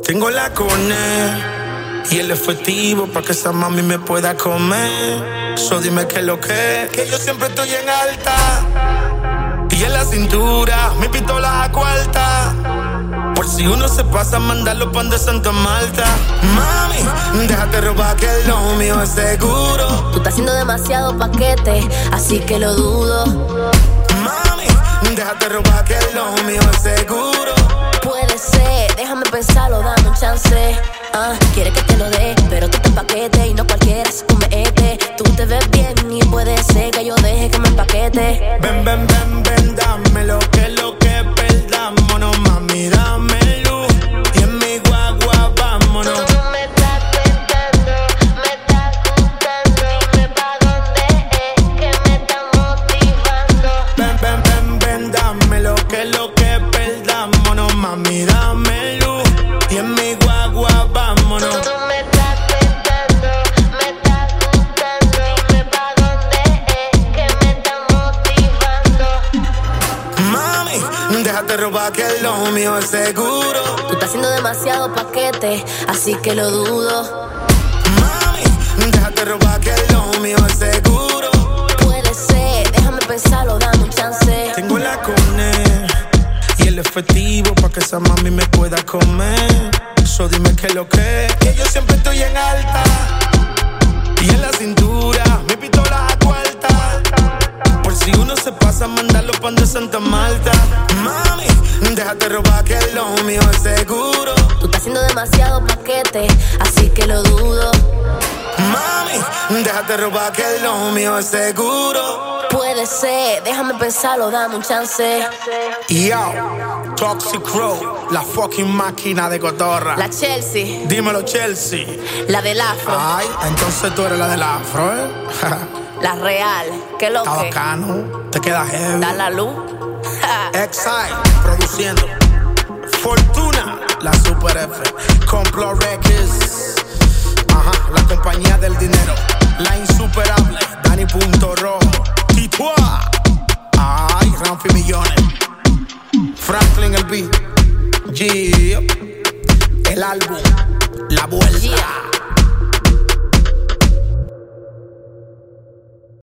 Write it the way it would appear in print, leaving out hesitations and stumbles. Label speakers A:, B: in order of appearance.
A: Tengo la cone y el efectivo pa' que esa mami me pueda comer. So dime qué es lo que yo siempre estoy en alta. Y en la cintura, mi pistola a cuarta. Por si uno se pasa, mandarlo pan de Santa Marta. Mami, déjate robar que lo mío es seguro.
B: Tú estás haciendo demasiado paquete, así que lo dudo.
A: Mami, déjate robar que lo mío es seguro.
B: Puede ser, déjame pensarlo, dame un chance. Quiere que te lo dé, pero tú te paquete y no cualquiera se comete. Tú te ves bien y puede ser que yo deje que me empaquete.
A: Ven, ven, ven, ven, dame lo que perdamos. No, mami, dame luz y en mi guagua vámonos.
B: Tú no me estás tentando, me estás gustando. Dime pa' dónde es que me estás motivando.
A: Ven, ven, ven, ven, dame lo que perdamos. No, mami, dame luz y en mi guagua vámonos.
B: Tú no me estás tentando, me estás gustando. Dime pa' dónde es que me estás motivando.
A: Mami, déjate robar que lo mío es seguro.
B: Tú estás haciendo demasiado paquete, así que lo dudo.
A: Mami, déjate robar que lo mío es seguro.
B: Puede ser, déjame pensarlo, dame un chance.
A: Tengo la cone y el efectivo pa' que esa mami me pueda comer. So dime qué es lo que yo siempre estoy en alta. Y en la cintura, mi pistola a cuarta. Por si uno se pasa, mandarlo pan de Santa Marta. Mami, déjate robar que lo mío es seguro.
B: Tú estás haciendo demasiado paquete, así que lo dudo.
A: Mami, déjate robar que lo mío es seguro.
B: Puede ser, déjame pensarlo, dame un chance.
A: Yo, Toxic Crow, la fucking máquina de cotorra.
B: La Chelsea,
A: Dímelo, Chelsea.
B: la del afro,
A: Ay, entonces tú eres la del afro, ¿eh?
B: la real, ¿qué lo
A: Está
B: que?
A: bacano, te queda heavy.
B: Da la luz.
A: Exile, produciendo. Fortuna, la Super F. Complot Records. Ajá, la compañía del dinero. La insuperable, Dani.Rojo. Titua. Ay, Ramfi Millones. Franklin el beat. G. El álbum. La vuelta.
B: Yeah.